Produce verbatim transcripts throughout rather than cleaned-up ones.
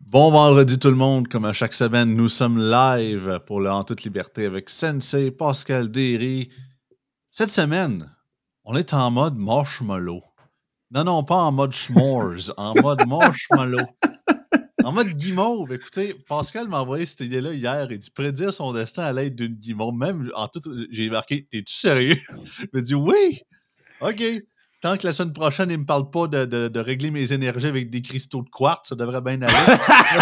Bon vendredi tout le monde, comme à chaque semaine, nous sommes live pour le En toute liberté avec Sensei Pascal Derry. Cette semaine, on est en mode marshmallow. Non, non, pas en mode s'mores, en mode marshmallow. En mode guimauve. Écoutez, Pascal m'a envoyé cette idée-là hier. Il dit prédire son destin à l'aide d'une guimauve. Même en tout, j'ai marqué, t'es-tu sérieux? Il m'a dit oui. OK. Tant que la semaine prochaine, il ne me parle pas de, de, de régler mes énergies avec des cristaux de quartz, ça devrait bien aller.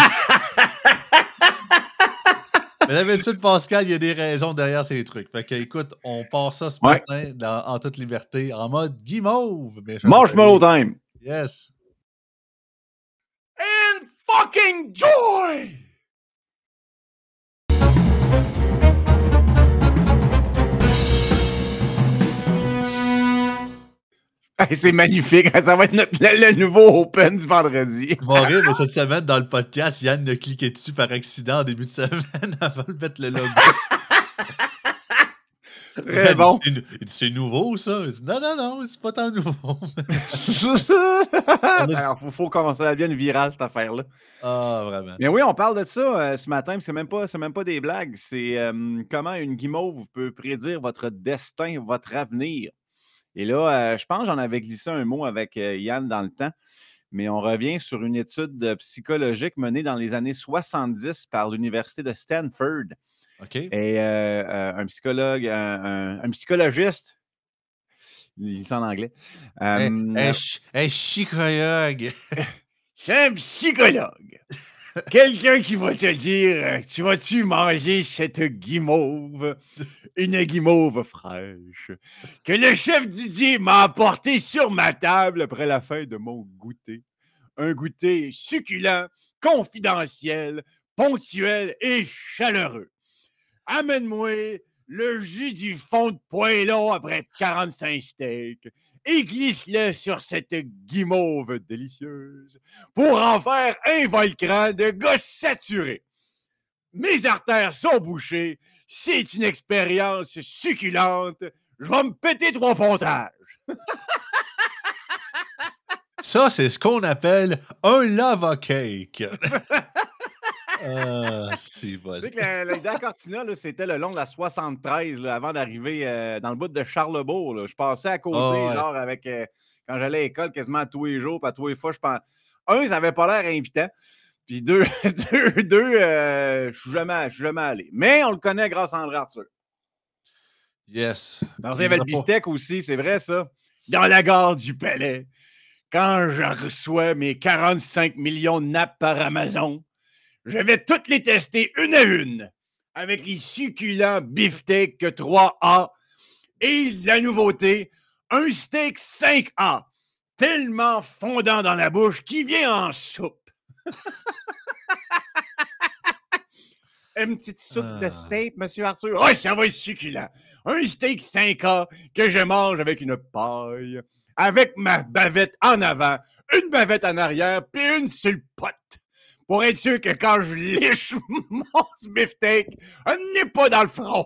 Mais d'habitude, Pascal, il y a des raisons derrière ces trucs. Fait que, écoute, on part ça ce Ouais. matin dans- en toute liberté, en mode guimauve, mes chers Marshmallow amis. time. Yes. And fucking joy! Hey, c'est magnifique. Ça va être notre, le, le nouveau Open du vendredi. Tu vas rire, mais cette semaine, dans le podcast, Yann a cliqué dessus par accident en début de semaine avant de mettre le logo. Très Il bon. dit, c'est, il dit, c'est nouveau, ça. Il dit, non, non, non, c'est pas tant nouveau. Alors, faut, faut commencer à devenir virale, cette affaire-là. Ah, vraiment. Mais oui, on parle de ça euh, ce matin, puis c'est même pas, c'est même pas des blagues. C'est euh, comment une guimauve peut prédire votre destin, votre avenir. Et là, euh, je pense que j'en avais glissé un mot avec euh, Yann dans le temps, mais on revient sur une étude euh, psychologique menée dans les années soixante-dix par l'Université de Stanford. OK. Et euh, euh, un psychologue, un, un, un psychologiste, il dit ça en anglais. Un Euh, hey, hey, psychologue. C'est un psychologue. Quelqu'un qui va te dire, tu vas-tu manger cette guimauve, une guimauve fraîche, que le chef Didier m'a apportée sur ma table après la fin de mon goûter. Un goûter succulent, confidentiel, ponctuel et chaleureux. Amène-moi le jus du fond de poêlon après quarante-cinq steaks et glisse-le sur cette guimauve délicieuse pour en faire un volcan de gosse saturé. Mes artères sont bouchées. C'est une expérience succulente. Je vais me péter trois pontages. Ça, c'est ce qu'on appelle un lava cake. Ah, c'est bon. Tu sais que l'idée à Cortina, là, c'était le long de la soixante-treize, là, avant d'arriver euh, dans le bout de Charlebourg. Là. Je passais à côté, Oh, ouais. genre, avec euh, quand j'allais à l'école, quasiment à tous les jours, puis à tous les fois, je pense. Un, ça n'avait pas l'air invitant. Puis deux, deux, deux euh, je suis jamais, je suis jamais allé. Mais on le connaît grâce à André Arthur. Yes. Alors, il y avait le beefsteak aussi, c'est vrai, ça. Dans la gare du Palais, quand je reçois mes quarante-cinq millions de nappes par Amazon, je vais toutes les tester une à une avec les succulents beefsteak trois A et la nouveauté, un steak cinq A, tellement fondant dans la bouche qu'il vient en soupe. Une petite soupe ah. de steak, monsieur Arthur? Oh, ça va être succulent. Un steak cinq A que je mange avec une paille, avec ma bavette en avant, une bavette en arrière, puis une sur le pot. Pour être sûr que quand je liche mon beefsteak, elle n'est pas dans le front.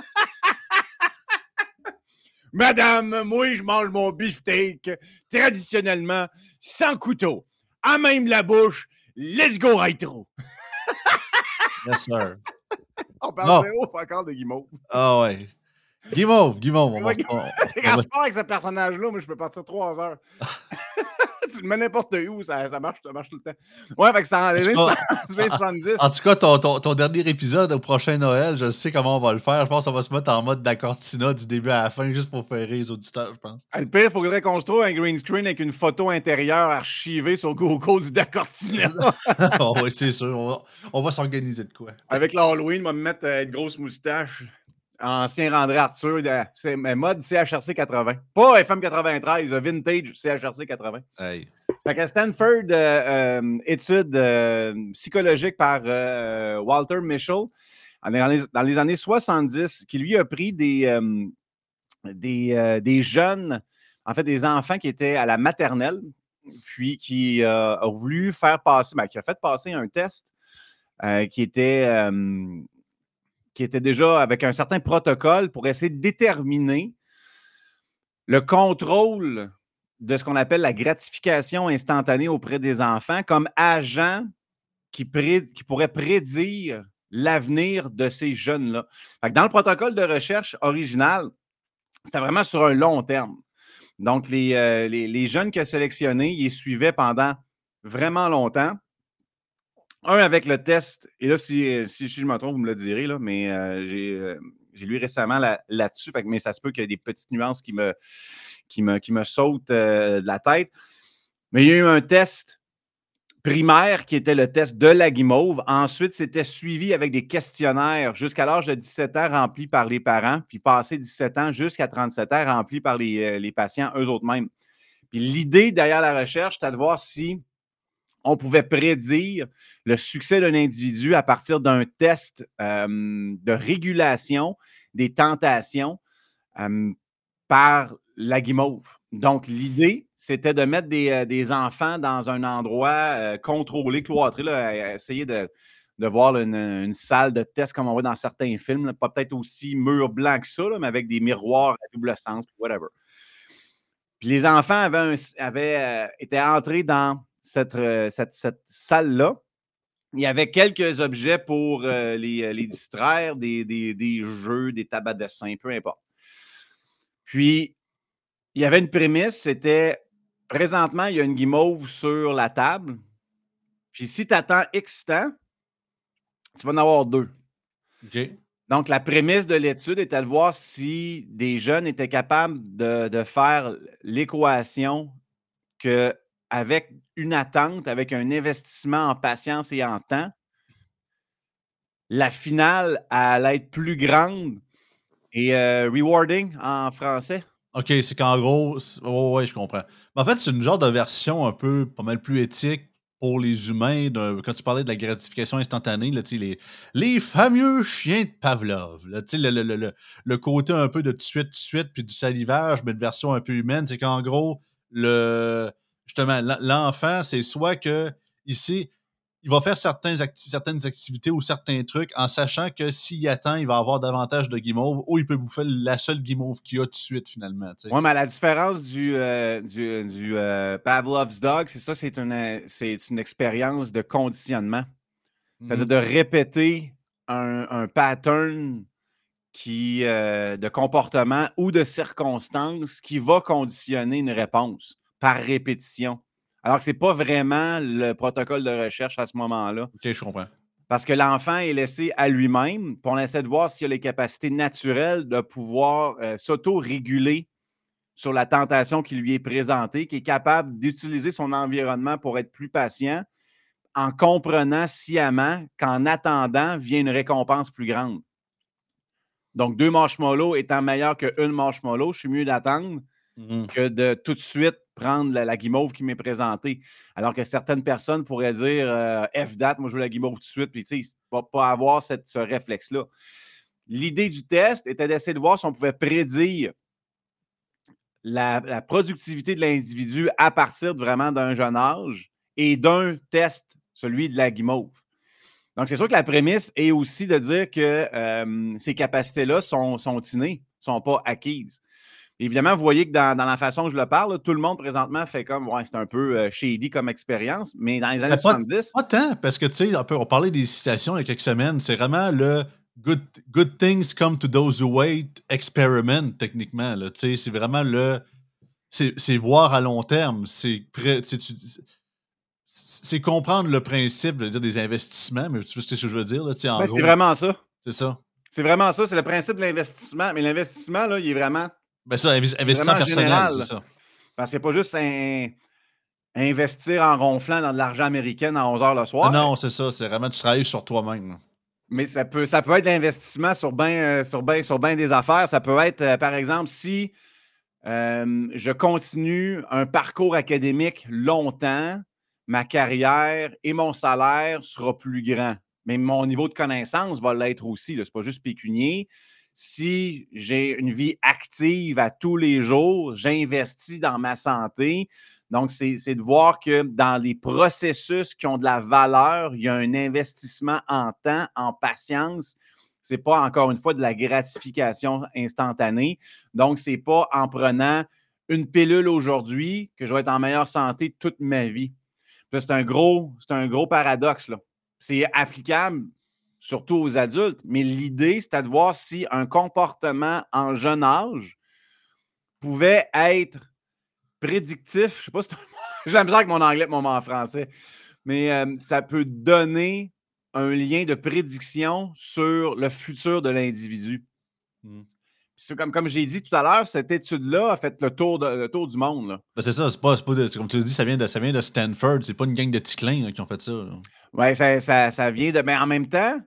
Madame, moi, je mange mon beefsteak traditionnellement sans couteau. À même la bouche, let's go right through. Yes, sir. On parle de ouf encore de Guimauve. Ah ouais. Guimauve, Guimauve. On va, on, on, Quand je parle avec ce personnage-là, moi, je peux partir trois heures. Tu le mets n'importe où, ça, ça, marche, ça marche tout le temps. Ouais, fait que ça en est soixante-dix. En tout cas, ton, ton, ton dernier épisode au prochain Noël, je sais comment on va le faire. Je pense qu'on va se mettre en mode d'Acortina du début à la fin, juste pour faire rire les auditeurs, je pense. Le pire, il faudrait qu'on se trouve un green screen avec une photo intérieure archivée sur Google du D'Acortina. Oh, oui, c'est sûr. On va, on va s'organiser de quoi. Avec l'Halloween, on va me mettre euh, une grosse moustache. Ancien André Arthur, de, c'est mode C H R C quatre-vingts. Pas F M quatre-vingt-treize, vintage C H R C quatre-vingts. Hey. Fait qu'à Stanford, euh, euh, étude euh, psychologique par euh, Walter Mischel, dans les, dans les années soixante-dix, qui lui a pris des, euh, des, euh, des jeunes, en fait des enfants qui étaient à la maternelle, puis qui euh, a voulu faire passer, ben, qui a fait passer un test euh, qui était... Euh, qui était déjà avec un certain protocole pour essayer de déterminer le contrôle de ce qu'on appelle la gratification instantanée auprès des enfants comme agent qui, pré, qui pourrait prédire l'avenir de ces jeunes-là. Fait que dans le protocole de recherche original, c'était vraiment sur un long terme. Donc, les, euh, les, les jeunes qu'il a sélectionnés, ils les suivaient pendant vraiment longtemps. Un avec le test, et là, si, si, si je me trompe, vous me le direz, là, mais euh, j'ai, euh, j'ai lu récemment là, là-dessus, fait que, mais ça se peut qu'il y ait des petites nuances qui me, qui me, qui me sautent euh, de la tête. Mais il y a eu un test primaire qui était le test de la guimauve. Ensuite, c'était suivi avec des questionnaires jusqu'à l'âge de dix-sept ans remplis par les parents, puis passé dix-sept ans jusqu'à trente-sept ans remplis par les, euh, les patients eux-mêmes. Puis l'idée derrière la recherche, c'était de voir si on pouvait prédire le succès d'un individu à partir d'un test euh, de régulation des tentations euh, par la guimauve. Donc, l'idée, c'était de mettre des, euh, des enfants dans un endroit euh, contrôlé, cloîtré, là, essayer de, de voir là, une, une salle de test comme on voit dans certains films, là, pas peut-être aussi mur blanc que ça, là, mais avec des miroirs à double sens, whatever. Puis les enfants avaient, un, avaient euh, été entrés dans cette, euh, cette, cette salle-là. Il y avait quelques objets pour euh, les, les distraire, des, des, des jeux, des tables à dessin, peu importe. Puis, il y avait une prémisse, c'était présentement, il y a une guimauve sur la table. Puis, si tu attends X temps, tu vas en avoir deux. OK. Donc, la prémisse de l'étude était de voir si des jeunes étaient capables de, de faire l'équation qu'avec une attente, avec un investissement en patience et en temps, la finale allait être plus grande et euh, rewarding en français. OK, c'est qu'en gros, oh, ouais, je comprends. Mais en fait, c'est une genre de version un peu pas mal plus éthique pour les humains. De, quand tu parlais de la gratification instantanée, là, les, les fameux chiens de Pavlov. Là, le, le, le, le côté un peu de tout de suite, tout de suite, puis du salivage, mais de version un peu humaine, c'est qu'en gros, le justement, l'enfant, c'est soit que ici, il va faire certains acti certaines activités ou certains trucs en sachant que s'il attend, il va avoir davantage de guimauves ou il peut bouffer la seule guimauve qu'il a tout de suite, finalement. Oui, mais à la différence du, euh, du, du euh, Pavlov's Dog, c'est ça, c'est une, c'est une expérience de conditionnement. C'est-à-dire Mm-hmm. de répéter un, un pattern qui, euh, de comportement ou de circonstance qui va conditionner une réponse par répétition. Alors que ce n'est pas vraiment le protocole de recherche à ce moment-là. OK, je comprends. Parce que l'enfant est laissé à lui-même, puis on essaie de voir s'il a les capacités naturelles de pouvoir euh, s'auto-réguler sur la tentation qui lui est présentée, qui est capable d'utiliser son environnement pour être plus patient en comprenant sciemment qu'en attendant vient une récompense plus grande. Donc, deux marshmallows étant meilleurs qu'une marshmallow, je suis mieux d'attendre mm-hmm. que de tout de suite prendre la, la guimauve qui m'est présentée. Alors que certaines personnes pourraient dire euh, F-date, moi je veux la guimauve tout de suite, puis tu sais, pas, pas avoir cette, ce réflexe-là. L'idée du test était d'essayer de voir si on pouvait prédire la, la productivité de l'individu à partir de vraiment d'un jeune âge et d'un test, celui de la guimauve. Donc, c'est sûr que la prémisse est aussi de dire que euh, ces capacités-là sont, sont innées, ne sont pas acquises. Évidemment, vous voyez que dans, dans la façon que je le parle, là, tout le monde présentement fait comme, ouais, c'est un peu euh, shady comme expérience, mais dans les années Mais pas, soixante-dix... pas tant, parce que, tu sais, on, on parlait des citations il y a quelques semaines, c'est vraiment le good, good things come to those who wait experiment, techniquement. Tu sais, c'est vraiment le... C'est voir à long terme. C'est c'est comprendre le principe, je veux dire, des investissements, mais tu vois ce que je veux dire, là, tu sais, en Ben, gros. c'est vraiment ça. C'est ça. C'est vraiment ça, c'est le principe de l'investissement. Mais l'investissement, là, il est vraiment... Ben ça, investissement personnel, c'est ça. Parce que c'est pas juste un... investir en ronflant dans de l'argent américain à onze heures le Non, soir. non, c'est ça. C'est vraiment, tu travailles sur toi-même. Mais ça peut, ça peut être l'investissement sur bien euh, sur ben, sur ben des affaires. Ça peut être, euh, par exemple, si euh, je continue un parcours académique longtemps, ma carrière et mon salaire sera plus grand. Mais mon niveau de connaissance va l'être aussi. Ce n'est pas juste pécunier. Si j'ai une vie active à tous les jours, j'investis dans ma santé. Donc, c'est de voir que dans les processus qui ont de la valeur, il y a un investissement en temps, en patience. Ce n'est pas, encore une fois, de la gratification instantanée. Donc, ce n'est pas en prenant une pilule aujourd'hui que je vais être en meilleure santé toute ma vie. C'est un gros, c'est un gros paradoxe, là. c'est applicable surtout aux adultes, mais l'idée, c'était de voir si un comportement en jeune âge pouvait être prédictif. Je ne sais pas si c'est un mot. J'ai la misère avec mon anglais et mon mot en français. Mais euh, ça peut donner un lien de prédiction sur le futur de l'individu. Mm. C'est comme, comme j'ai dit tout à l'heure, cette étude-là a fait le tour, de, le tour du monde. Là. Ben c'est ça, c'est pas, c'est pas de, comme tu le dis, ça vient de, ça vient de Stanford, c'est pas une gang de ticlins là, qui ont fait ça. Oui, ça, ça, ça vient de. Mais en même temps,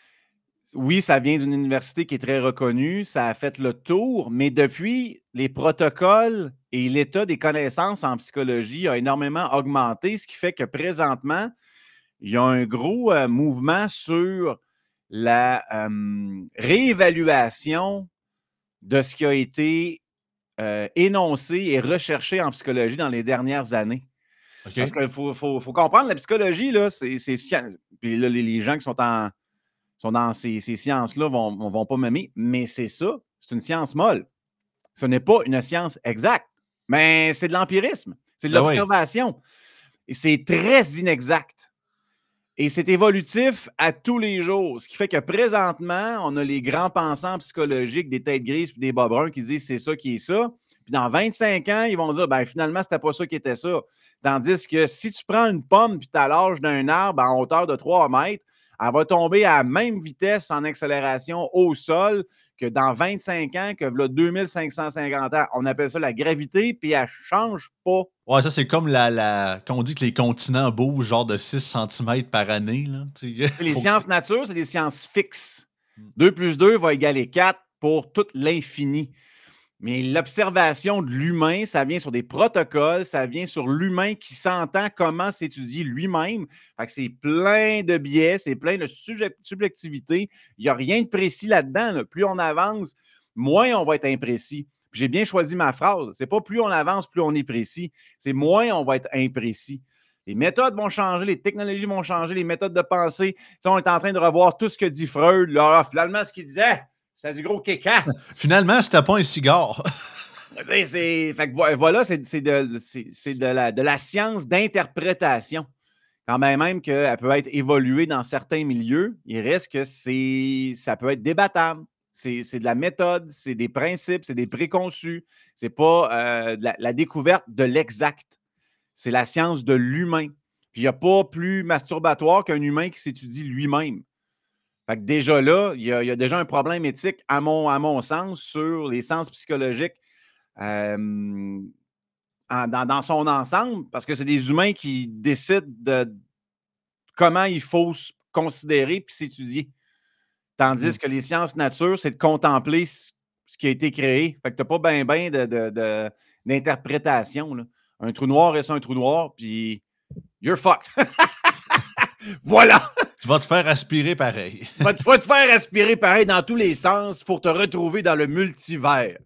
oui, ça vient d'une université qui est très reconnue, ça a fait le tour, mais depuis, les protocoles et l'état des connaissances en psychologie a énormément augmenté, ce qui fait que présentement, il y a un gros euh, mouvement sur la euh, réévaluation de ce qui a été euh, énoncé et recherché en psychologie dans les dernières années. Okay. Parce qu'il faut, faut, faut comprendre, la psychologie, là, c'est, c'est puis là, les, les gens qui sont, en, sont dans ces, ces sciences-là ne vont, vont pas m'aimer, mais c'est ça, c'est une science molle. Ce n'est pas une science exacte, mais c'est de l'empirisme, c'est de Ben l'observation. Oui. Et c'est très inexact. Et c'est évolutif à tous les jours. Ce qui fait que présentement, on a les grands pensants psychologiques, des têtes grises et des bas bruns qui disent c'est ça qui est ça. Puis dans vingt-cinq ans, ils vont dire ben finalement, c'était pas ça qui était ça. Tandis que si tu prends une pomme et tu l'âge d'un arbre en hauteur de trois mètres, elle va tomber à la même vitesse en accélération au sol que dans vingt-cinq ans, que là, deux mille cinq cent cinquante ans. On appelle ça la gravité, puis elle ne change pas. Ouais, ça, c'est comme la, la... quand on dit que les continents bougent genre de six centimètres par année. Là. Les Faut sciences que... nature, c'est des sciences fixes. deux plus deux va égaler quatre pour tout l'infini. Mais l'observation de l'humain, ça vient sur des protocoles, ça vient sur l'humain qui s'entend comment s'étudie lui-même. Fait que c'est plein de biais, c'est plein de subjectivité. Il n'y a rien de précis là-dedans. Là. Plus on avance, moins on va être imprécis. Puis j'ai bien choisi ma phrase. C'est pas plus on avance, plus on est précis. C'est moins on va être imprécis. Les méthodes vont changer, les technologies vont changer, les méthodes de pensée. T'sais, on est en train de revoir tout ce que dit Freud. Là, finalement, ce qu'il disait, c'est du gros kéka. Finalement, c'était pas un cigare. c'est, fait que voilà, c'est, c'est, de, c'est, c'est de, la, de la science d'interprétation. Quand même, même qu'elle peut être évoluée dans certains milieux, il reste que c'est, ça peut être débattable. C'est, c'est de la méthode, c'est des principes, c'est des préconçus. C'est pas euh, la, la découverte de l'exact. C'est la science de l'humain. Puis il n'y a pas plus masturbatoire qu'un humain qui s'étudie lui-même. Fait que déjà là, il y, a, il y a déjà un problème éthique, à mon, à mon sens, sur les sens psychologiques euh, en, dans, dans son ensemble, parce que c'est des humains qui décident de comment il faut se considérer puis s'étudier. Tandis mmh. que les sciences nature, c'est de contempler ce, ce qui a été créé. Fait que tu n'as pas bien ben de, de, de, d'interprétation. Là. Un trou noir reste un trou noir, puis you're fucked. Voilà! Tu vas te faire aspirer pareil. Tu vas te, vas te faire aspirer pareil dans tous les sens pour te retrouver dans le multivers.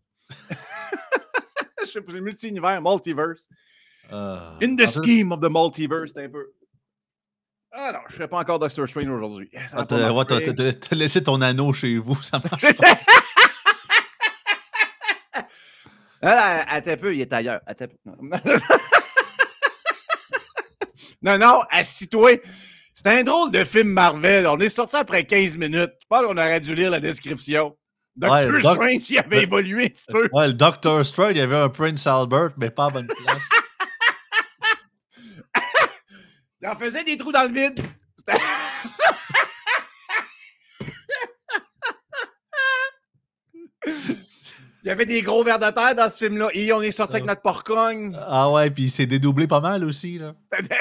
Je sais pas, c'est multi-univers, multiverse. Uh, In the scheme of the multiverse, c'est un peu. Ah non, je ne serais pas encore Doctor Strange aujourd'hui. Ah, t'as, ouais, t'as, t'as, t'as laissé ton anneau chez vous, ça marche. Ah, attends un peu, il est ailleurs. Attends un peu. Non, non, assis-toi. C'était un drôle de film Marvel. On est sorti après quinze minutes. Je pense qu'on aurait dû lire la description. Doctor ouais, Strange, doc... il avait le... évolué un petit peu. Ouais, le Doctor Strange, il y avait un Prince Albert, mais pas à bonne place. Il en faisait des trous dans le vide. Il y avait des gros vers de terre dans ce film-là. Et on est sorti avec notre porcogne. Ah ouais, puis il s'est dédoublé pas mal aussi, là.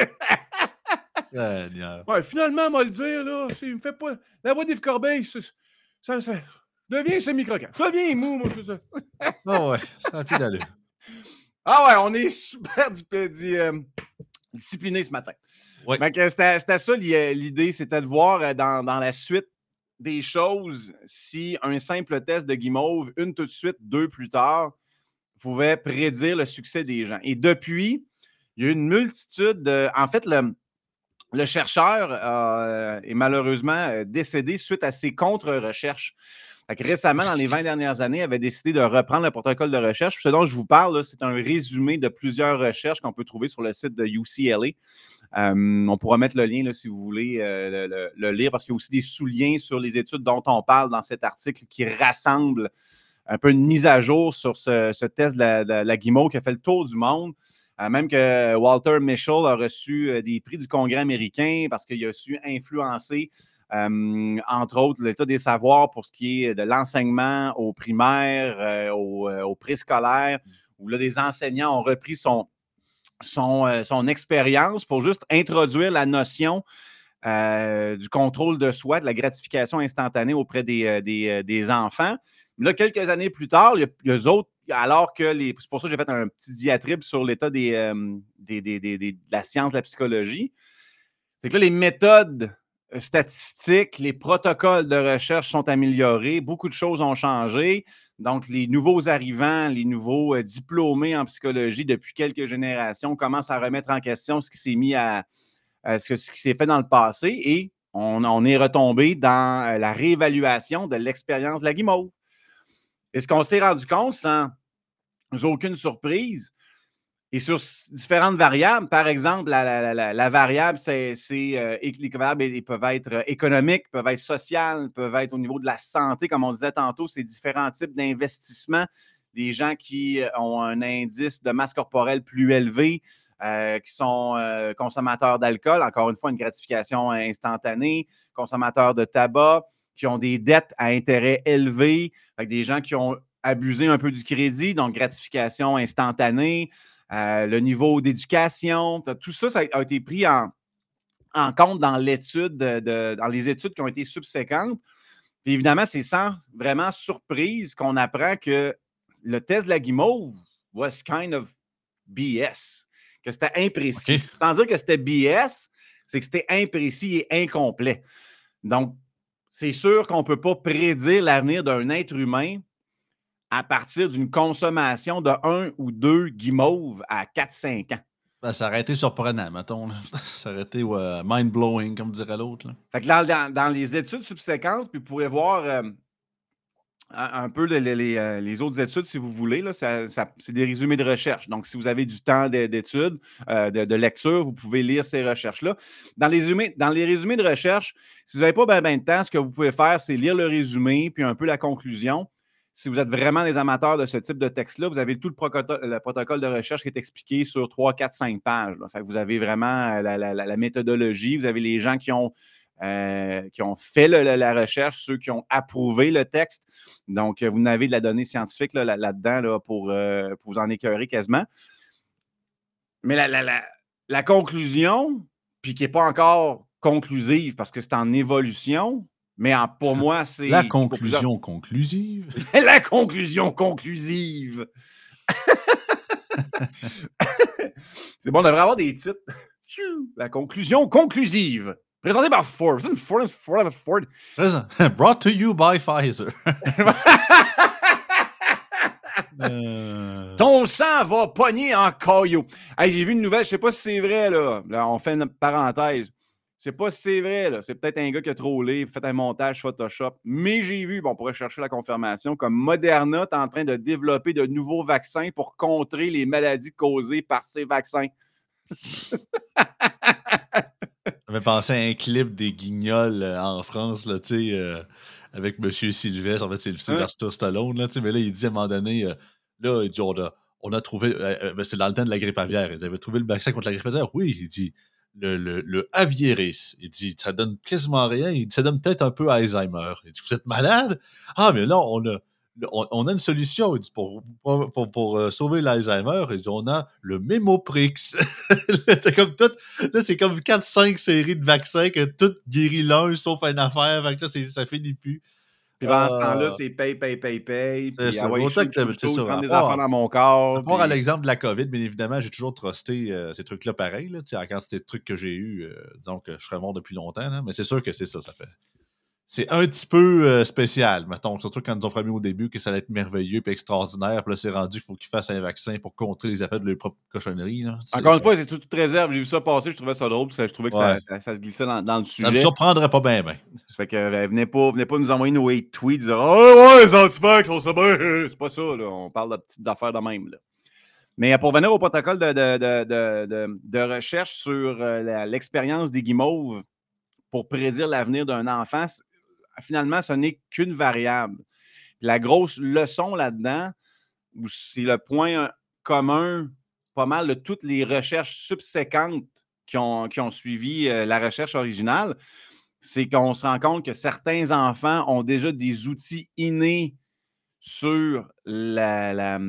Ouais, finalement, moi le dire, là, il me fait pas. La voix d'Yves Corbeil, ça, ça, ça devient semi-croquant. Ça devient mou, moi, je sais ça. Ah ouais, ça a fait d'allure. Ah ouais, on est super euh, discipliné ce matin. Ouais. Donc, c'était, c'était ça l'idée, c'était de voir dans, dans la suite des choses si un simple test de guimauve, une tout de suite, deux plus tard, pouvait prédire le succès des gens. Et depuis, il y a eu une multitude de. En fait, le. Le chercheur euh, est malheureusement décédé suite à ses contre-recherches. Fait que récemment, dans les vingt dernières années, avait décidé de reprendre le protocole de recherche. Puis ce dont je vous parle, là, c'est un résumé de plusieurs recherches qu'on peut trouver sur le site de U C L A. Euh, on pourra mettre le lien là, si vous voulez euh, le, le, le lire, parce qu'il y a aussi des sous-liens sur les études dont on parle dans cet article qui rassemble un peu une mise à jour sur ce, ce test de la, de la guimauve qui a fait le tour du monde. Euh, même que Walter Mischel a reçu euh, des prix du Congrès américain parce qu'il a su influencer Euh, entre autres, l'état des savoirs pour ce qui est de l'enseignement aux primaires, euh, aux, euh, aux préscolaires, où là, des enseignants ont repris son, son, euh, son expérience pour juste introduire la notion euh, du contrôle de soi, de la gratification instantanée auprès des, euh, des, euh, des enfants. Mais là, quelques années plus tard, il y a, il y a eux autres, alors que les. C'est pour ça que j'ai fait un petit diatribe sur l'état des, euh, des, des, des, des, de la science de la psychologie. C'est que là, les méthodes statistiques, les protocoles de recherche sont améliorés, beaucoup de choses ont changé. Donc, les nouveaux arrivants, les nouveaux euh, diplômés en psychologie depuis quelques générations commencent à remettre en question ce qui s'est mis à, à ce, ce qui s'est fait dans le passé et on, on est retombé dans euh, la réévaluation de l'expérience de la guimauve. Et ce qu'on s'est rendu compte, sans aucune surprise, et sur différentes variables, par exemple, la, la, la, la variable, c'est, c'est euh, les variables ils peuvent être économiques, peuvent être sociales, peuvent être au niveau de la santé, comme on disait tantôt, c'est différents types d'investissements. Des gens qui ont un indice de masse corporelle plus élevé, euh, qui sont euh, consommateurs d'alcool, encore une fois, une gratification instantanée, consommateurs de tabac, qui ont des dettes à intérêt élevé, avec des gens qui ont abusé un peu du crédit, donc gratification instantanée. Euh, le niveau d'éducation, tout ça, ça a été pris en, en compte dans l'étude, de, de, dans les études qui ont été subséquentes. Puis évidemment, c'est sans vraiment surprise qu'on apprend que le test de la guimauve was kind of B S, que c'était imprécis. Okay. Sans dire que c'était B S, c'est que c'était imprécis et incomplet. Donc, c'est sûr qu'on ne peut pas prédire l'avenir d'un être humain à partir d'une consommation de un ou deux guimauves à quatre cinq ans. Ben, ça aurait été surprenant, mettons. Là. Ça aurait été ouais, mind-blowing, comme dirait l'autre. Là. Fait que dans, dans, dans les études subséquentes, puis vous pourrez voir euh, un, un peu les, les, les, les autres études, si vous voulez. Là, ça, ça, c'est des résumés de recherche. Donc, si vous avez du temps d'études, euh, de, de lecture, vous pouvez lire ces recherches-là. Dans les, résumés, dans les résumés de recherche, si vous n'avez pas bien ben de temps, ce que vous pouvez faire, c'est lire le résumé, puis un peu la conclusion. Si vous êtes vraiment des amateurs de ce type de texte-là, vous avez tout le, procoto- le protocole de recherche qui est expliqué sur trois, quatre, cinq pages. Là. Fait que vous avez vraiment la, la, la, méthodologie, vous avez les gens qui ont, euh, qui ont fait le, la recherche, ceux qui ont approuvé le texte. Donc, vous n'avez de la donnée scientifique là, là, là-dedans là, pour, euh, pour vous en écœurer quasiment. Mais la, la, la, la conclusion, puis qui n'est pas encore conclusive parce que c'est en évolution, mais en, pour moi, c'est... La conclusion conclusive. La conclusion conclusive. C'est bon, on devrait avoir des titres. La conclusion conclusive. Présenté par Ford. Ford, Ford, Ford. Brought to you by Pfizer. euh... Ton sang va pogner en caillou. Hey, j'ai vu une nouvelle, je ne sais pas si c'est vrai, là. Là, on fait une parenthèse. Je ne sais pas si c'est vrai, là. C'est peut-être un gars qui a trollé, fait un montage Photoshop. Mais j'ai vu, bon, on pourrait chercher la confirmation, comme Moderna est en train de développer de nouveaux vaccins pour contrer les maladies causées par ces vaccins. J'avais pensé à un clip des Guignols euh, en France, là, tu sais, euh, avec M. Sylvestre. En fait, c'est Sylvester hein? Stallone, là, tu sais, mais là, il dit à un moment donné, euh, là, il dit, on a, on a trouvé, euh, euh, c'était dans le temps de la grippe aviaire, ils avaient trouvé le vaccin contre la grippe aviaire. Oui, il dit, le, le, le Avieris, il dit, ça donne quasiment rien, il dit, ça donne peut-être un peu Alzheimer. Il dit, vous êtes malade? Ah, mais là, on a, on, on a une solution, il dit, pour, pour, pour, pour euh, sauver l'Alzheimer, il dit, on a le Mémoprix. c'est comme tout, là, c'est comme quatre cinq séries de vaccins que tout guérit l'un, sauf une affaire, fait que là, c'est, ça finit plus. Puis pendant euh, ce temps-là, c'est paye, paye, paye, paye. C'est puis ça. ah ouais, Autant chou, que chou, c'est chou, ça. prendre À des part, affaires dans mon corps. à part puis... à l'exemple de la COVID, bien évidemment, j'ai toujours trusté euh, ces trucs-là pareil. Là, à la quantité de trucs que j'ai eu, euh, disons que je serais mort depuis longtemps. Là, mais c'est sûr que c'est ça, ça fait. c'est un petit peu euh, spécial, mettons. Surtout quand ils nous ont promis au début que ça allait être merveilleux et extraordinaire. Puis là, c'est rendu qu'il faut qu'ils fassent un vaccin pour contrer les effets de leur propre cochonnerie. Là. C'est, Encore une c'est... fois, c'est toute, toute réserve. J'ai vu ça passer, je trouvais ça drôle, ça, je trouvais que Ouais. ça, ça, ça se glissait dans, dans le Ça me sujet. surprendrait pas bien, bien. Ça fait que euh, venez, pas, venez pas nous envoyer nos hate tweets disant oh, ouais, les antivax, on sait bien. C'est pas ça, là. On parle de petites affaires de même. Là. Mais pour venir au protocole de, de, de, de, de, de recherche sur euh, la, l'expérience des guimauves pour prédire l'avenir d'un enfant, finalement, ce n'est qu'une variable. La grosse leçon là-dedans, c'est le point commun, pas mal de toutes les recherches subséquentes qui ont, qui ont suivi euh, la recherche originale, c'est qu'on se rend compte que certains enfants ont déjà des outils innés sur la, la,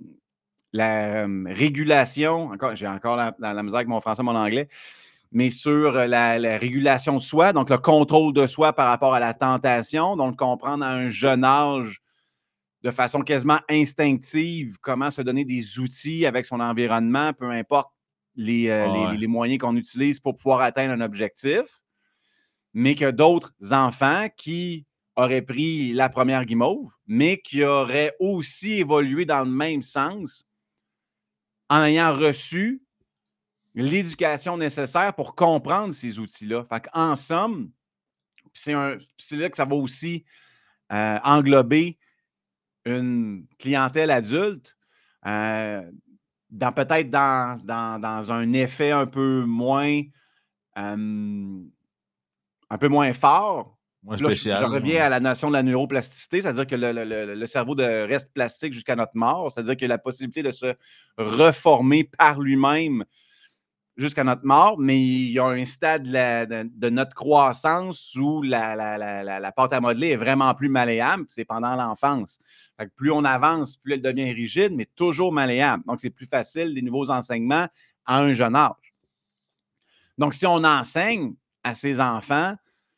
la um, régulation, encore, j'ai encore la, la, la misère avec mon français, mon anglais, mais sur la, la régulation de soi, donc le contrôle de soi par rapport à la tentation, donc comprendre à un jeune âge de façon quasiment instinctive comment se donner des outils avec son environnement, peu importe les, euh, Ouais. les, les moyens qu'on utilise pour pouvoir atteindre un objectif, mais que d'autres enfants qui auraient pris la première guimauve, mais qui auraient aussi évolué dans le même sens en ayant reçu l'éducation nécessaire pour comprendre ces outils-là. Fait qu'en somme, c'est, un, c'est là que ça va aussi euh, englober une clientèle adulte, euh, dans, peut-être dans, dans, dans un effet un peu moins, euh, un peu moins fort. Moins Là, je, je spécial. reviens Ouais. à la notion de la neuroplasticité, c'est-à-dire que le, le, le, le cerveau de, reste plastique jusqu'à notre mort, c'est-à-dire qu'il y a la possibilité de se reformer par lui-même jusqu'à notre mort, mais il y a un stade de, la, de, de notre croissance où la, la, la, la, la pâte à modeler est vraiment plus malléable, c'est pendant l'enfance. Fait que plus on avance, plus elle devient rigide, mais toujours malléable. Donc, c'est plus facile des nouveaux enseignements à un jeune âge. Donc, si on enseigne à ces enfants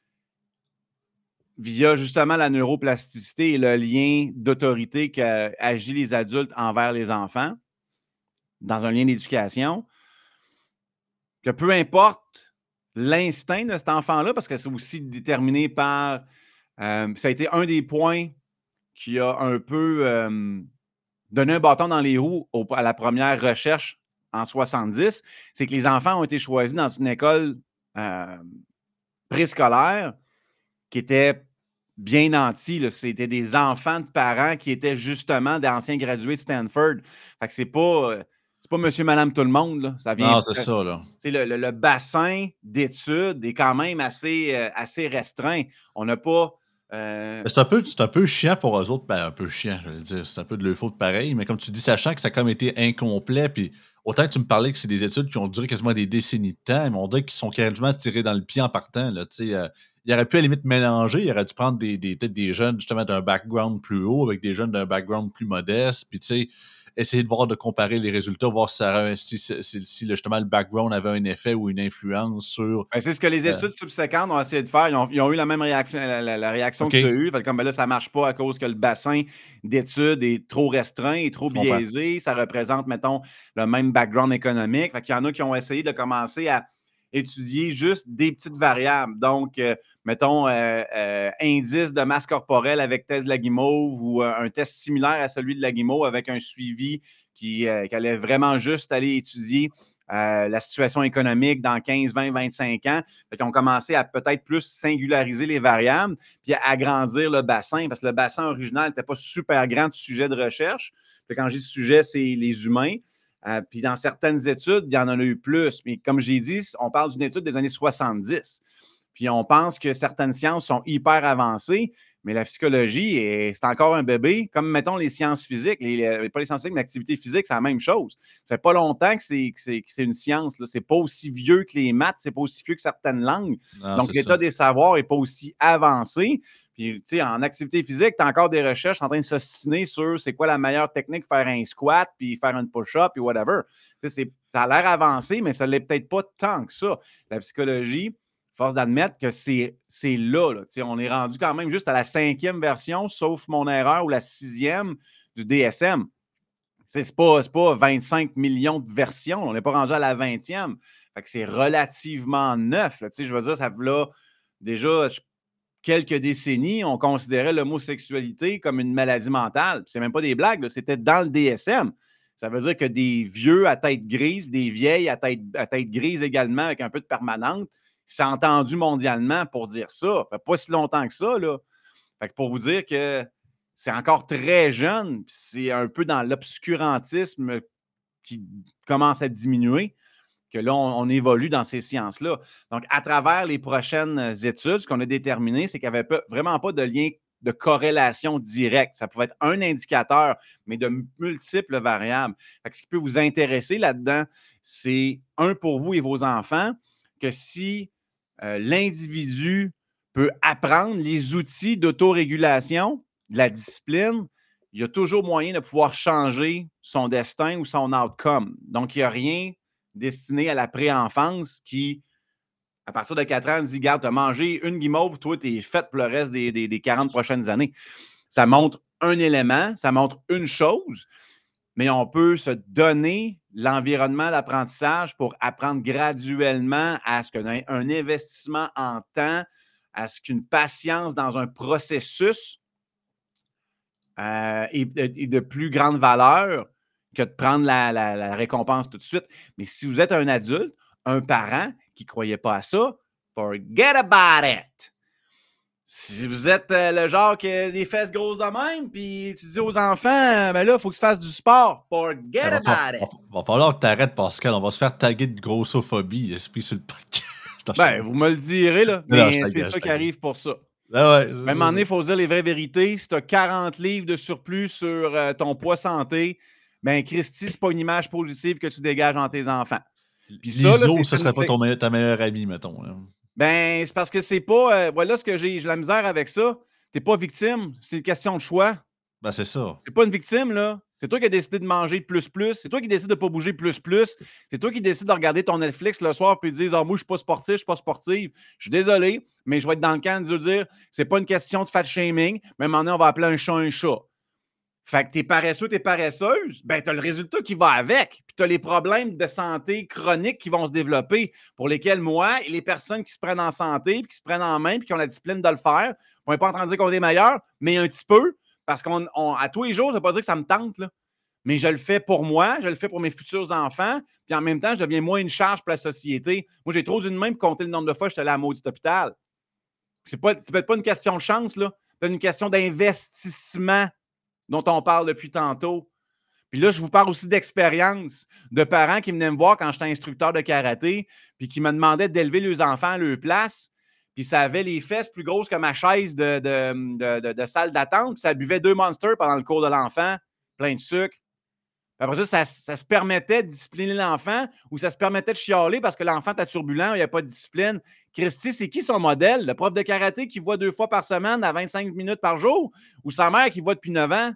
via justement la neuroplasticité et le lien d'autorité qu'agit les adultes envers les enfants, dans un lien d'éducation, que peu importe l'instinct de cet enfant-là, parce que c'est aussi déterminé par... Euh, ça a été un des points qui a un peu euh, donné un bâton dans les roues au, à la première recherche en soixante-dix, c'est que les enfants ont été choisis dans une école euh, préscolaire qui était bien nantie. Là. C'était des enfants de parents qui étaient justement d'anciens gradués de Stanford. Fait que c'est pas... Euh, C'est pas monsieur, madame, tout le monde. Là. Ça vient, Non, c'est ça, là. Le, le, le bassin d'études est quand même assez, euh, assez restreint. On n'a pas... Euh... C'est, un peu, c'est un peu chiant pour eux autres. Ben, un peu chiant, je veux dire. C'est un peu de leur faute pareil. Mais comme tu dis, sachant que ça a comme été incomplet, puis autant que tu me parlais que c'est des études qui ont duré quasiment des décennies de temps, mais on dirait qu'ils sont quasiment tirés dans le pied en partant. Là, euh, il aurait pu à la limite mélanger. Il aurait dû prendre des, des, peut-être des jeunes justement d'un background plus haut avec des jeunes d'un background plus modeste. Puis tu sais, essayer de voir, de comparer les résultats, voir si, ça a, si, si, si justement le background avait un effet ou une influence sur... Ben, c'est ce que les études euh... subséquentes ont essayé de faire. Ils ont, ils ont eu la même réaction, la, la, la réaction okay. que tu as eue. Fait comme ben là, ça ne marche pas à cause que le bassin d'études est trop restreint, est trop biaisé. Ça représente, mettons, le même background économique. Fait qu'il y en a qui ont essayé de commencer à étudier juste des petites variables. Donc, euh, mettons, euh, euh, indice de masse corporelle avec test de la guimauve ou euh, un test similaire à celui de la guimauve avec un suivi qui, euh, qui allait vraiment juste aller étudier euh, la situation économique dans quinze, vingt, vingt-cinq ans. Fait qu'ils ont commencé à peut-être plus singulariser les variables puis à agrandir le bassin parce que le bassin original n'était pas super grand de sujet de recherche. Fait quand je dis sujet, c'est les humains. Euh, puis dans certaines études, il y en a eu plus. Mais comme j'ai dit, on parle d'une étude des années soixante-dix. Puis on pense que certaines sciences sont hyper avancées, mais la psychologie, est, c'est encore un bébé. Comme, mettons, les sciences physiques, les, pas les sciences physiques, mais l'activité physique, c'est la même chose. Ça fait pas longtemps que c'est, que c'est, que c'est une science. Là. C'est pas aussi vieux que les maths, c'est pas aussi vieux que certaines langues. Non, donc, l'état ça. Des savoirs n'est pas aussi avancé. Puis, tu sais, en activité physique, tu as encore des recherches en train de s'ostiner sur c'est quoi la meilleure technique, faire un squat, puis faire une push-up, puis whatever. Tu sais, ça a l'air avancé, mais ça ne l'est peut-être pas tant que ça. La psychologie, force d'admettre que c'est, c'est là. là. Tu sais, on est rendu quand même juste à la cinquième version, sauf mon erreur, ou la sixième du D S M. Ce n'est pas, c'est pas vingt-cinq millions de versions. On n'est pas rendu à la vingtième. Fait que c'est relativement neuf. Là. Tu sais, je veux dire, ça là, déjà... Je, quelques décennies, on considérait l'homosexualité comme une maladie mentale. C'est même pas des blagues, là, c'était dans le D S M. Ça veut dire que des vieux à tête grise, des vieilles à tête, à tête grise également, avec un peu de permanente, c'est entendu mondialement pour dire ça. Ça fait pas si longtemps que ça, là. Fait que pour vous dire que c'est encore très jeune, puis c'est un peu dans l'obscurantisme qui commence à diminuer, que là, on, on évolue dans ces sciences-là. Donc, à travers les prochaines études, ce qu'on a déterminé, c'est qu'il n'y avait pas- vraiment pas de lien de corrélation directe. Ça pouvait être un indicateur, mais de multiples variables. Fait que ce qui peut vous intéresser là-dedans, c'est un pour vous et vos enfants, que si euh, l'individu peut apprendre les outils d'autorégulation, de la discipline, il y a toujours moyen de pouvoir changer son destin ou son outcome. Donc, il n'y a rien destiné à la pré-enfance qui, à partir de quatre ans, dit, garde, tu as mangé une guimauve, toi, tu es fait pour le reste des, des, des quarante prochaines années. Ça montre un élément, ça montre une chose, mais on peut se donner l'environnement d'apprentissage pour apprendre graduellement à ce qu'un un investissement en temps, à ce qu'une patience dans un processus euh, est, est de plus grande valeur que de prendre la, la, la récompense tout de suite. Mais si vous êtes un adulte, un parent qui ne croyait pas à ça, forget about it. Si vous êtes euh, le genre qui a des fesses grosses de même, puis tu dis aux enfants, euh, ben là, il faut que tu fasses du sport, forget Il va, fa- about va, it. va falloir que tu arrêtes, Pascal. On va se faire taguer de grossophobie, esprit sur le podcast. Non, je Ben, te vous niaise. me le direz, là, Non, non, je mais te c'est niaise, ça je te qui niaise. arrive pour ça. Ah ouais, À un c'est moment donné, il ça. faut se dire les vraies vérités. Si tu as quarante livres de surplus sur euh, ton poids santé, ben Christy, c'est pas une image positive que tu dégages en tes enfants. Puis ça, là, L'I S O, c'est ça serait pas fait- ton meilleur- ta meilleure amie, mettons. Là. Ben, c'est parce que c'est pas. euh, voilà ce que j'ai. J'ai la misère avec ça. T'es pas victime. C'est une question de choix. Ben, c'est ça. T'es pas une victime, là. C'est toi qui as décidé de manger plus plus. C'est toi qui décides de pas bouger plus plus. C'est toi qui décides de regarder ton Netflix le soir puis de dire, ah, moi, je suis pas sportif, je suis pas sportive. Je suis désolé, mais je vais être dans le camp de dire, c'est pas une question de fat shaming, mais à un moment donné, on va appeler un chat un chat. Fait que t'es paresseux, t'es paresseuse, ben t'as le résultat qui va avec. Puis t'as les problèmes de santé chroniques qui vont se développer, pour lesquels moi et les personnes qui se prennent en santé, puis qui se prennent en main, puis qui ont la discipline de le faire, on n'est pas en train de dire qu'on est meilleur, mais un petit peu, parce qu'on on- à tous les jours, ça ne veut pas dire que ça me tente, là. Mais je le fais pour moi, je le fais pour mes futurs enfants, puis en même temps, je deviens moins une charge pour la société. Moi, j'ai trop d'une main pour compter le nombre de fois que je suis allé à maudit hôpital. C'est pas, c'est peut-être pas une question de chance, là. C'est une question d'investissement dont on parle depuis tantôt. Puis là, je vous parle aussi d'expérience de parents qui venaient me voir quand j'étais instructeur de karaté, puis qui me demandaient d'élever leurs enfants à leur place. Puis ça avait les fesses plus grosses que ma chaise de, de, de, de, de salle d'attente. Puis ça buvait deux Monsters pendant le cours de l'enfant, plein de sucre. Puis après ça, ça, ça se permettait de discipliner l'enfant ou ça se permettait de chialer parce que l'enfant était turbulent, il n'y a pas de discipline. Christy, c'est qui son modèle? Le prof de karaté qui voit deux fois par semaine à vingt-cinq minutes par jour? Ou sa mère qui voit depuis neuf ans?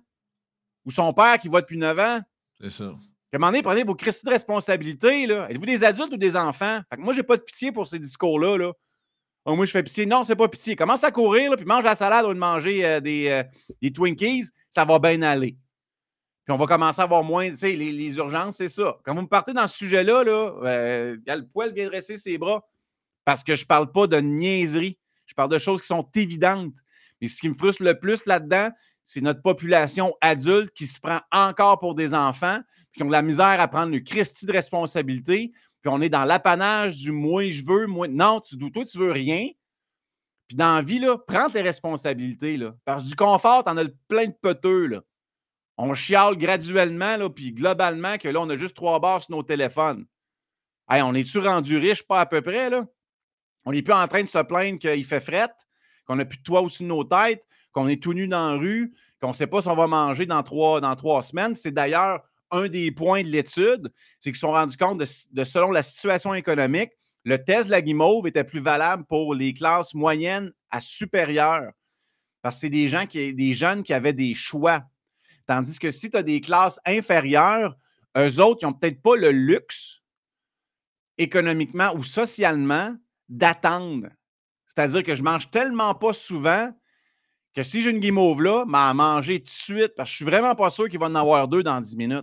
Ou son père qui voit depuis neuf ans? C'est ça. À un moment donné, prenez vos Christy de responsabilité. Là. Êtes-vous des adultes ou des enfants? Fait que moi, j'ai pas de pitié pour ces discours-là. Là. Oh, moi, je fais pitié. Non, c'est pas pitié. Commence à courir, là, puis mange la salade ou de manger euh, des, euh, des Twinkies. Ça va bien aller. Puis on va commencer à avoir moins, tu sais, les, les urgences, c'est ça. Quand vous me partez dans ce sujet-là, là, euh, le poil vient dresser ses bras parce que je parle pas de niaiserie. Je parle de choses qui sont évidentes. Mais ce qui me frustre le plus là-dedans, c'est notre population adulte qui se prend encore pour des enfants, puis qui ont de la misère à prendre le Christi de responsabilité, puis on est dans l'apanage du moi je veux, moi. Non, tu, toi, tu veux rien. Puis dans la vie, là, prends tes responsabilités. Là, parce que du confort, t'en as plein de peteux. Là. On chiale graduellement, là, puis globalement, que là, on a juste trois barres sur nos téléphones. Hey, on est-tu rendu riche? Pas à peu près, là? On n'est plus en train de se plaindre qu'il fait fret, qu'on n'a plus de toit au-dessus de nos têtes, qu'on est tout nu dans la rue, qu'on ne sait pas si on va manger dans trois, dans trois semaines. C'est d'ailleurs un des points de l'étude, c'est qu'ils se sont rendus compte de, de, selon la situation économique, le test de la guimauve était plus valable pour les classes moyennes à supérieures. Parce que c'est des gens qui, des jeunes qui avaient des choix. Tandis que si tu as des classes inférieures, eux autres, ils n'ont peut-être pas le luxe économiquement ou socialement d'attendre. C'est-à-dire que je mange tellement pas souvent que si j'ai une guimauve là, m'en manger tout de suite parce que je suis vraiment pas sûr qu'il va en avoir deux dans dix minutes.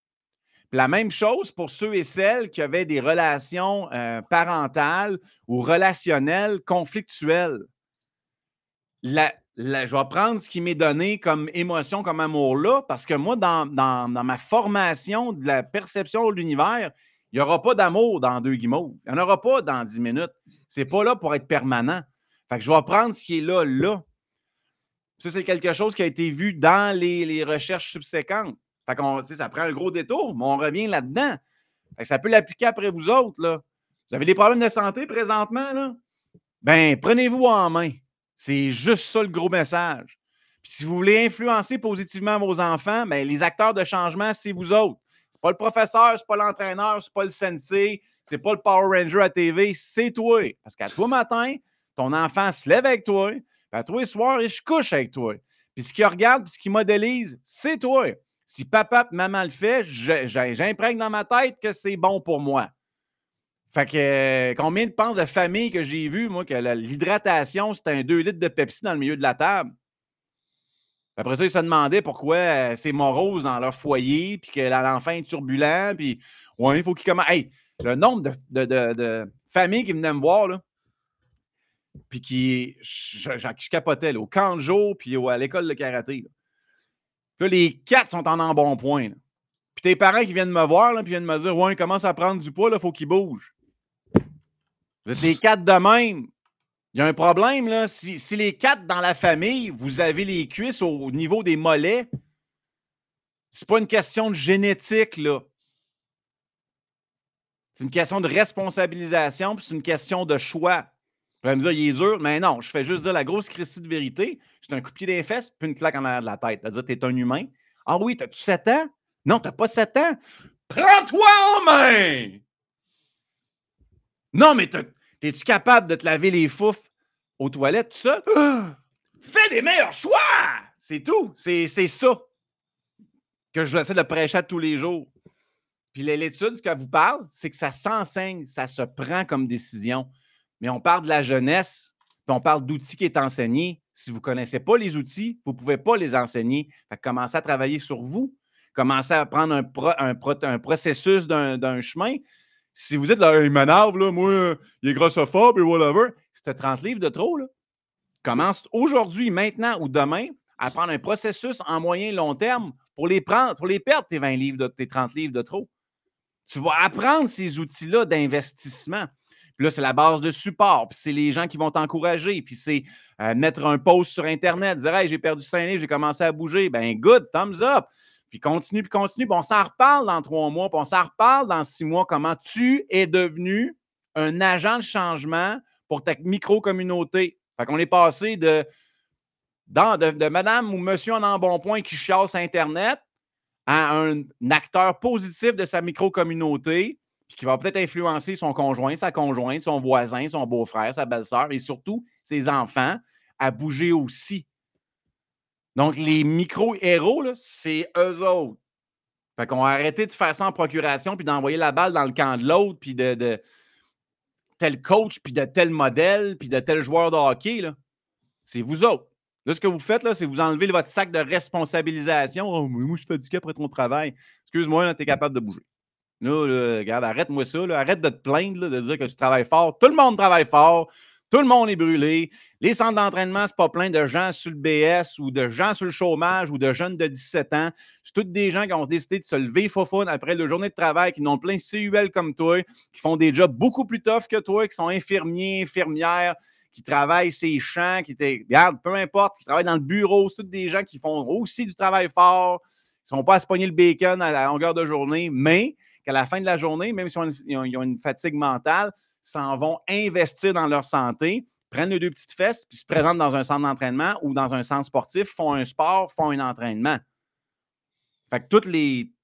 Puis la même chose pour ceux et celles qui avaient des relations euh, parentales ou relationnelles conflictuelles. La, la, je vais prendre ce qui m'est donné comme émotion, comme amour-là, parce que moi, dans, dans, dans ma formation de la perception de l'univers, il n'y aura pas d'amour dans deux guimauves. Il n'y en aura pas dans dix minutes. C'est pas là pour être permanent. Fait que je vais prendre ce qui est là, là. Ça, c'est quelque chose qui a été vu dans les, les recherches subséquentes. Fait qu'on, ça prend un gros détour, mais on revient là-dedans. Fait que ça peut l'appliquer après vous autres, là. Vous avez des problèmes de santé présentement, là? Ben, prenez-vous en main. C'est juste ça le gros message. Puis si vous voulez influencer positivement vos enfants, ben, les acteurs de changement, c'est vous autres. C'est pas le professeur, c'est pas l'entraîneur, c'est pas le sensei, c'est pas le Power Ranger à T V, c'est toi. Parce qu'à toi matin, ton enfant se lève avec toi, puis à toi soir, il se couche avec toi. Puis ce qu'il regarde, puis ce qu'il modélise, c'est toi. Si papa et maman le fait, j'imprègne dans ma tête que c'est bon pour moi. Fait que euh, combien de penses de familles que j'ai vues, moi, que l'hydratation, c'était un deux litres de Pepsi dans le milieu de la table. Après ça, ils se demandaient pourquoi euh, c'est morose dans leur foyer, puis que l'enfant est turbulent, puis ouais, il faut qu'il commence. Hey, le nombre de, de, de, de familles qui venaient me voir, là, puis qui. Je, je, je capotais, là, au camp de jour, puis à l'école de karaté. Là. Là, les quatre sont en embonpoint. Là. Puis tes parents qui viennent me voir, là, puis viennent me dire ouais, il commence à prendre du poids, il faut qu'il bouge. Vous êtes les quatre de même. Il y a un problème, là. Si, si les quatre dans la famille, vous avez les cuisses au niveau des mollets, c'est pas une question de génétique, là. C'est une question de responsabilisation, puis c'est une question de choix. Vous allez me dire, il est dur, mais non, je fais juste dire la grosse Christie de vérité. C'est un coup de pied des fesses, puis une claque en arrière de la tête. C'est-à-dire, t'es un humain. Ah oui, t'as-tu sept ans? Non, t'as pas sept ans. Prends-toi en main! Non, mais t'es-tu capable de te laver les foufs aux toilettes, tout ça? Fais des meilleurs choix! C'est tout. C'est ça que je vais essayer de prêcher à tous les jours. Puis l'étude, ce qu'elle vous parle, c'est que ça s'enseigne, ça se prend comme décision. Mais on parle de la jeunesse, puis on parle d'outils qui est enseigné. Si vous ne connaissez pas les outils, vous ne pouvez pas les enseigner. Fait que commencez à travailler sur vous. Commencez à prendre un, pro, un, pro, un processus d'un chemin. Si vous êtes là, il m'énerve, là, moi, il est grossophobe et whatever, c'est trente livres de trop, là. Commence aujourd'hui, maintenant ou demain à prendre un processus en moyen et long terme pour les prendre, pour les perdre, tes vingt livres, de, tes trente livres de trop. Tu vas apprendre ces outils-là d'investissement. Puis là, c'est la base de support. Puis c'est les gens qui vont t'encourager. Puis c'est euh, mettre un post sur Internet, dire hey, j'ai perdu cinq livres, j'ai commencé à bouger. Ben good, thumbs up. Puis continue, puis continue. Puis on s'en reparle dans trois mois, puis on s'en reparle dans six mois, comment tu es devenu un agent de changement pour ta micro-communauté. Fait qu'on est passé de, dans, de, de madame ou monsieur en embonpoint qui chasse Internet à un acteur positif de sa micro-communauté puis qui va peut-être influencer son conjoint, sa conjointe, son voisin, son beau-frère, sa belle-sœur et surtout ses enfants à bouger aussi. Donc, les micro-héros, c'est eux autres. Fait qu'on a arrêté de faire ça en procuration puis d'envoyer la balle dans le camp de l'autre puis de, de tel coach puis de tel modèle puis de tel joueur de hockey. C'est vous autres. Là, ce que vous faites, c'est vous enlevez votre sac de responsabilisation. Oh, moi, je suis fatigué après ton travail. Excuse-moi, tu es capable de bouger. Là, là regarde, arrête-moi ça. Là. Arrête de te plaindre, là, de dire que tu travailles fort. Tout le monde travaille fort. Tout le monde est brûlé. Les centres d'entraînement, c'est pas plein de gens sur le B S ou de gens sur le chômage ou de jeunes de dix-sept ans. C'est tous des gens qui ont décidé de se lever faux après leur journée de travail, qui n'ont plein C U L comme toi, qui font des jobs beaucoup plus tough que toi, qui sont infirmiers, infirmières, qui travaillent ces champs, qui étaient, regarde, peu importe, qui travaillent dans le bureau, c'est tous des gens qui font aussi du travail fort, qui ne sont pas à se pogner le bacon à la longueur de journée, mais qu'à la fin de la journée, même si on, ils ont une fatigue mentale, s'en vont investir dans leur santé, prennent les deux petites fesses, puis se présentent dans un centre d'entraînement ou dans un centre sportif, font un sport, font un entraînement. Fait que toutes les,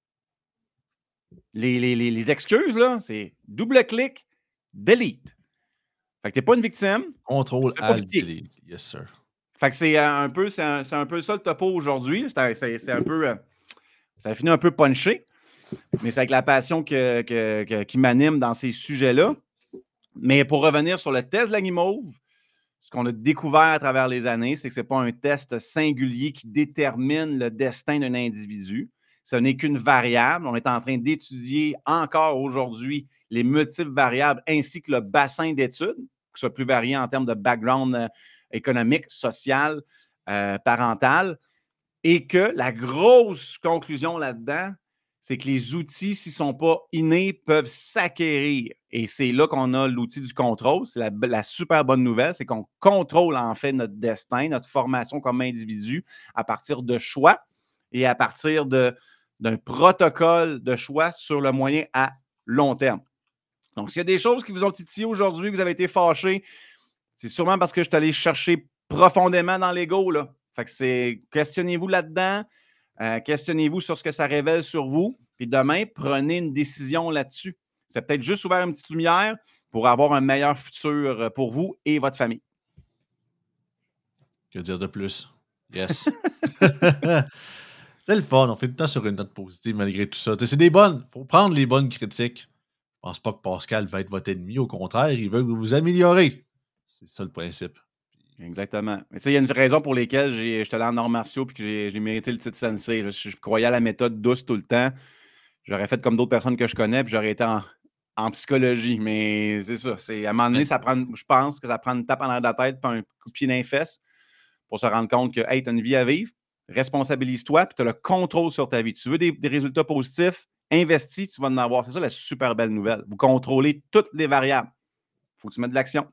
les, les, les, les excuses, là, c'est double clic, delete. Fait que t'es pas une victime. Contrôle Alt Delete. Yes, sir. Fait que c'est un peu, c'est un, un peu ça le topo aujourd'hui. C'est un peu. Euh, ça a fini un peu punché. Mais c'est avec la passion que, que, que, qui m'anime dans ces sujets-là. Mais pour revenir sur le test de la guimauve, ce qu'on a découvert à travers les années, c'est que ce n'est pas un test singulier qui détermine le destin d'un individu. Ce n'est qu'une variable. On est en train d'étudier encore aujourd'hui les multiples variables ainsi que le bassin d'études, qui soit plus varié en termes de background économique, social, euh, parental. Et que la grosse conclusion là-dedans, c'est que les outils, s'ils ne sont pas innés, peuvent s'acquérir. Et c'est là qu'on a l'outil du contrôle. C'est la, la super bonne nouvelle, c'est qu'on contrôle en fait notre destin, notre formation comme individu à partir de choix et à partir de, d'un protocole de choix sur le moyen à long terme. Donc, s'il y a des choses qui vous ont titillé aujourd'hui, que vous avez été fâchés, c'est sûrement parce que je suis allé chercher profondément dans l'ego, là. Fait que c'est, questionnez-vous là-dedans, euh, questionnez-vous sur ce que ça révèle sur vous, puis demain, prenez une décision là-dessus. C'est peut-être juste ouvert une petite lumière pour avoir un meilleur futur pour vous et votre famille. Que dire de plus? Yes. C'est le fun, on fait tout le temps sur une note positive malgré tout ça. T'sais, c'est des bonnes, il faut prendre les bonnes critiques. Je pense pas que Pascal va être votre ennemi, au contraire, il veut vous améliorer. C'est ça le principe. Exactement. Mais tu sais, il y a une raison pour laquelle j'étais allé en arts martiaux et que j'ai, j'ai mérité le titre sensei. Je, je croyais à la méthode douce tout le temps. J'aurais fait comme d'autres personnes que je connais, puis j'aurais été en, en psychologie. Mais c'est ça. C'est, à un moment donné, ça prend, je pense que ça prend une tape en l'air de la tête puis un coup de pied dans les fesses pour se rendre compte que, hey, tu as une vie à vivre, responsabilise-toi, puis tu as le contrôle sur ta vie. Tu veux des, des résultats positifs, investis, tu vas en avoir. C'est ça la super belle nouvelle. Vous contrôlez toutes les variables. Il faut que tu mettes de l'action.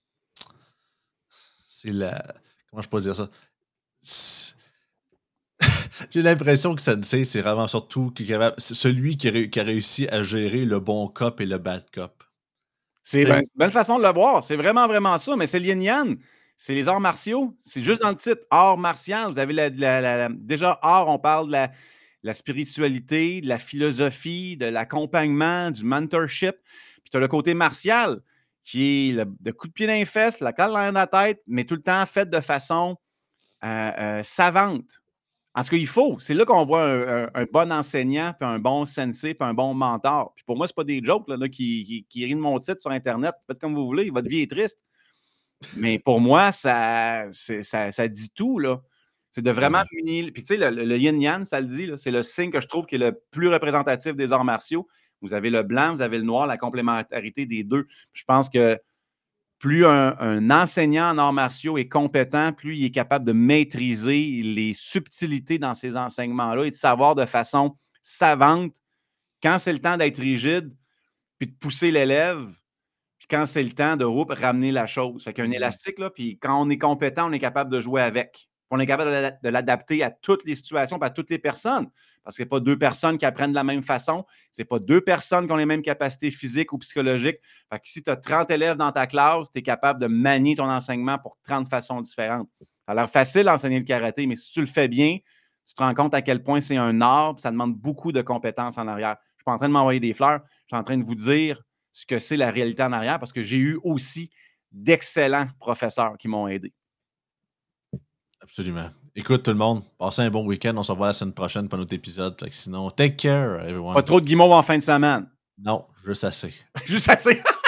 C'est la... Comment je peux dire ça? C'est... J'ai l'impression que Sensei, c'est vraiment surtout celui qui a, ré... qui a réussi à gérer le bon cop et le bad cop. C'est ben, une belle façon de le voir. C'est vraiment, vraiment ça. Mais c'est l'yin-yang. C'est les arts martiaux. C'est juste dans le titre, art martial. Vous avez la, la, la, la... déjà, art, on parle de la, la spiritualité, de la philosophie, de l'accompagnement, du mentorship. Puis tu as le côté martial, qui est le, le coup de pied dans les fesses, la cale dans la tête, mais tout le temps fait de façon euh, euh, savante. En tout cas, il faut. C'est là qu'on voit un, un, un bon enseignant, puis un bon sensei, puis un bon mentor. Puis pour moi, ce n'est pas des jokes là, là, qui, qui, qui rient de mon titre sur Internet. Faites comme vous voulez, votre vie est triste. Mais pour moi, ça, ça, ça dit tout, là. C'est de vraiment unir. Puis tu sais, le, le, le yin-yang, ça le dit, là, c'est le signe que je trouve qui est le plus représentatif des arts martiaux. Vous avez le blanc, vous avez le noir, la complémentarité des deux. Je pense que plus un, un enseignant en arts martiaux est compétent, plus il est capable de maîtriser les subtilités dans ces enseignements-là et de savoir de façon savante quand c'est le temps d'être rigide, puis de pousser l'élève, puis quand c'est le temps de oups, ramener la chose. Fait qu'il y a un élastique, là, puis quand on est compétent, on est capable de jouer avec. On est capable de l'adapter à toutes les situations, à toutes les personnes. Parce que ce n'est pas deux personnes qui apprennent de la même façon. Ce n'est pas deux personnes qui ont les mêmes capacités physiques ou psychologiques. Fait que si tu as trente élèves dans ta classe, tu es capable de manier ton enseignement pour trente façons différentes. Ça a l'air facile d'enseigner le karaté, mais si tu le fais bien, tu te rends compte à quel point c'est un art, ça demande beaucoup de compétences en arrière. Je ne suis pas en train de m'envoyer des fleurs, je suis en train de vous dire ce que c'est la réalité en arrière parce que j'ai eu aussi d'excellents professeurs qui m'ont aidé. Absolument. Écoute tout le monde, passez un bon week-end. On se revoit la semaine prochaine pour un autre épisode. Sinon, take care, everyone. Pas trop de guimauve en fin de semaine. Non, juste assez. Juste assez.